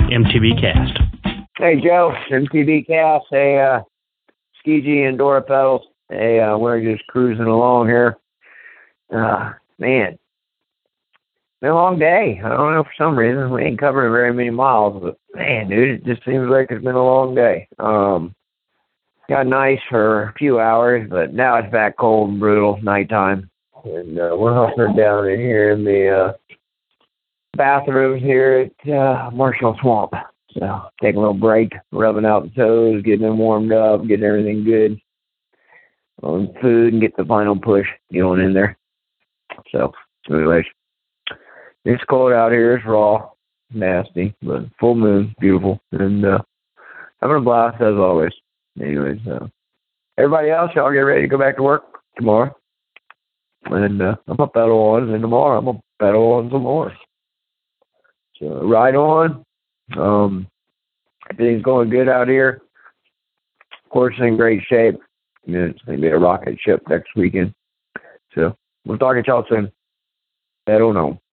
MTB Cast. Hey, Joe. MTB Cast. Hey, Ski G and Dora Pedals. Hey, we're just cruising along here. Man, been a long day. I don't know, for some reason we ain't covering very many miles, but man, dude, it just seems like it's been a long day. Got nice for a few hours, but now it's back cold and brutal nighttime. And we're hunkering down in here in the bathrooms here at Marshall Swamp. So taking a little break, rubbing out the toes, getting them warmed up, getting everything good on food, and get the final push going in there. So anyways, it's cold out here. It's raw, nasty, but full moon, beautiful, and having a blast as always. Anyways, everybody else, y'all get ready to go back to work tomorrow. And I'm going to pedal on, and tomorrow I'm going to pedal on some more. So ride on. Everything's going good out here. Course in great shape. It's going to be a rocket ship next weekend. So we'll talk to y'all soon. Pedal on.